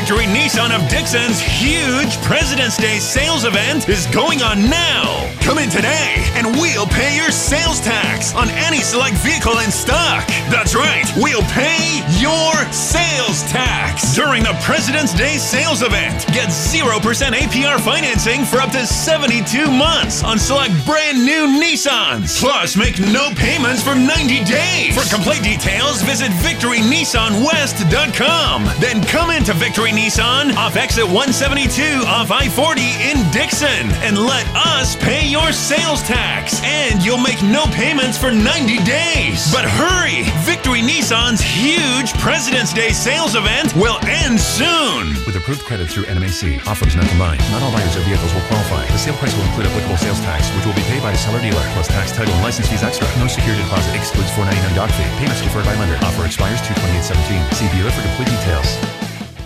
Victory Nissan of Dixon's huge President's Day sales event is going on now. Come in today and we'll pay your sales tax on any select vehicle in stock. That's right, we'll pay your sales tax during the President's Day sales event. Get 0% APR financing for up to 72 months on select brand new Nissans. Plus, make no payments for 90 days. For complete details, visit VictoryNissanWest.com. Then come into Victory Nissan off exit 172 off I-40 in Dixon and let us pay your sales tax. And you'll make no payments for 90 days. But hurry! Victory Nissan's huge President's Day sales event will end soon. With approved credit through NMAC. Offers not combined. Not all buyers of vehicles will qualify. The sale price will include applicable sales tax, which will be paid by the seller dealer, plus tax, title, and license fees extra. No security deposit excludes $4.99 doc fee. Payments deferred by lender. Offer expires 2/28/17. See dealer for complete details.